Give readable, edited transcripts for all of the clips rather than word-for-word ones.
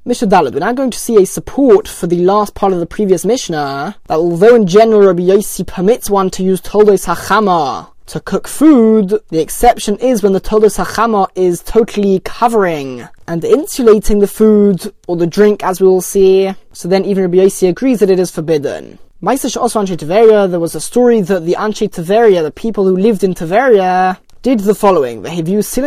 Mishnah Daled, we're now going to see a support for the last part of the previous Mishnah, that although in general Rabbi Yossi permits one to use Toldos HaChama to cook food, the exception is when the Toldos HaChama is totally covering and insulating the food or the drink, as we will see. So then even Rabbi Yossi agrees that it is forbidden. Ma'aseh also Anshe Tiveria, there was a story that the Anshe Tiveria, the people who lived in Tiveria, did the following. They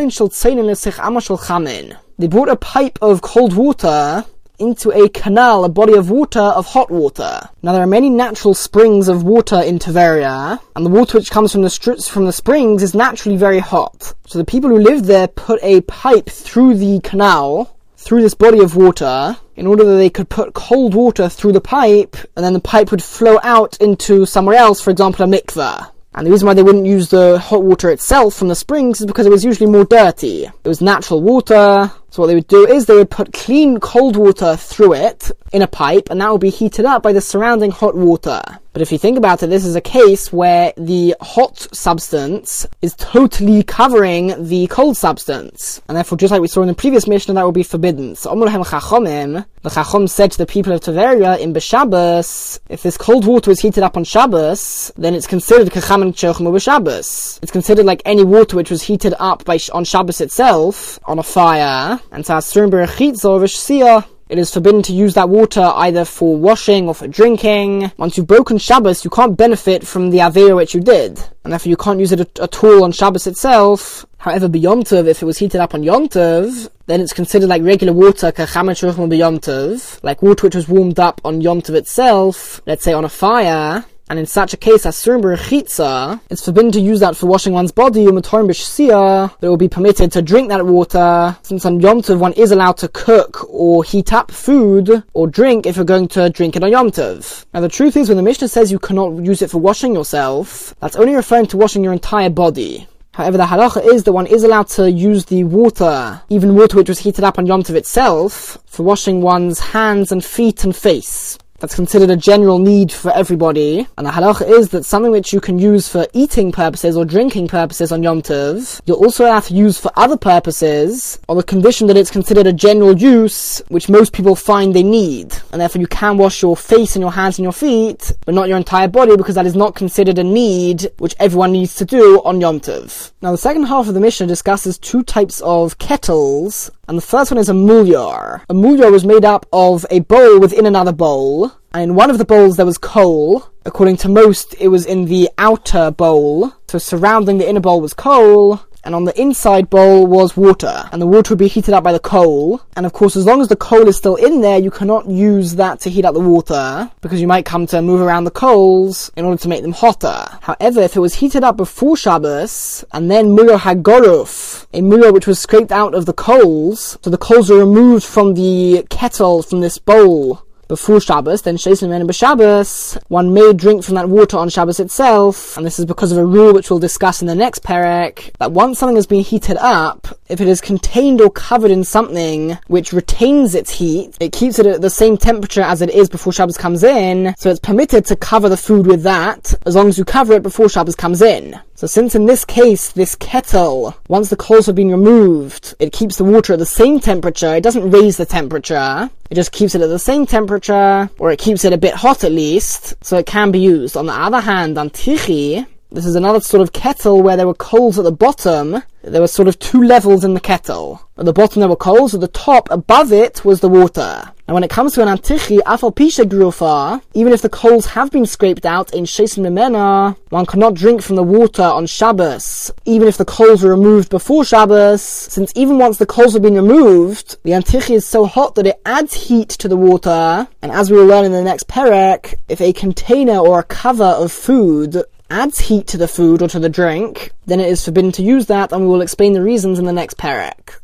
brought a pipe of cold water into a canal, a body of water, of hot water. Now there are many natural springs of water in Tiveria, and the water which comes from the springs is naturally very hot. So the people who lived there put a pipe through the canal, through this body of water, in order that they could put cold water through the pipe, and then the pipe would flow out into somewhere else, for example a mikveh. And the reason why they wouldn't use the hot water itself from the springs is because it was usually more dirty. It was natural water, so what they would do is they would put clean cold water through it in a pipe, and that would be heated up by the surrounding hot water. But if you think about it, this is a case where the hot substance is totally covering the cold substance. And therefore, just like we saw in the previous Mishnah, that would be forbidden. So Amolahem Chachomim, the Chachom said to the people of Tiveria in B'Shabbos, if this cold water is heated up on Shabbos, then it's considered Kacham Chochmo B'Shabbos. It's considered like any water which was heated up on Shabbos itself, on a fire, and so Asurim B'Rechitza V'Shsiyah, it is forbidden to use that water either for washing or for drinking. Once you've broken Shabbos, you can't benefit from the Aveira which you did, and therefore you can't use it at all on Shabbos itself. However, B'Yom Tov, if it was heated up on Yom Tov, then it's considered like regular water, Kacham B'Yom Tov, like water which was warmed up on Yom Tov itself, let's say on a fire. And in such a case, Asurim B'Rechitza, it's forbidden to use that for washing one's body, U'Matorim B'Shsiyah, but it will be permitted to drink that water, since on Yom Tov one is allowed to cook or heat up food or drink if you're going to drink it on Yom Tov. Now the truth is, when the Mishnah says you cannot use it for washing yourself, that's only referring to washing your entire body. However, the halacha is that one is allowed to use the water, even water which was heated up on Yom Tov itself, for washing one's hands and feet and face. That's considered a general need for everybody. And the halacha is that something which you can use for eating purposes or drinking purposes on Yom Tov, you're also allowed to use for other purposes, on the condition that it's considered a general use, which most people find they need. And therefore you can wash your face and your hands and your feet, but not your entire body, because that is not considered a need which everyone needs to do on Yom Tov. Now the second half of the Mishnah discusses two types of kettles, and the first one is a mulyar. A mulyar was made up of a bowl within another bowl, and in one of the bowls there was coal. According to most, it was in the outer bowl, so surrounding the inner bowl was coal, and on the inside bowl was water, and the water would be heated up by the coal. And of course, as long as the coal is still in there, you cannot use that to heat up the water, because you might come to move around the coals in order to make them hotter. However, if it was heated up before Shabbos, and then mulyar hagoruf, a mulyar which was scraped out of the coals, so the coals were removed from the kettle, from this bowl, before Shabbos, then Sheislim and B'Shabbos, one may drink from that water on Shabbos itself, and this is because of a rule which we'll discuss in the next perek, that once something has been heated up, if it is contained or covered in something which retains its heat, it keeps it at the same temperature as it is before Shabbos comes in, so it's permitted to cover the food with that, as long as you cover it before Shabbos comes in. So since in this case, this kettle, once the coals have been removed, it keeps the water at the same temperature, it doesn't raise the temperature, it just keeps it at the same temperature, or it keeps it a bit hot at least, so it can be used. On the other hand, antichi, this is another sort of kettle where there were coals at the bottom. There were sort of two levels in the kettle. At the bottom there were coals, at the top, above it, was the water. And when it comes to an antichi, afal pisha grufa, even if the coals have been scraped out in sheislim memena, one cannot drink from the water on Shabbos, even if the coals were removed before Shabbos, since even once the coals have been removed, the antichi is so hot that it adds heat to the water, and as we will learn in the next perek, if a container or a cover of food adds heat to the food or to the drink, then it is forbidden to use that, and we will explain the reasons in the next perek.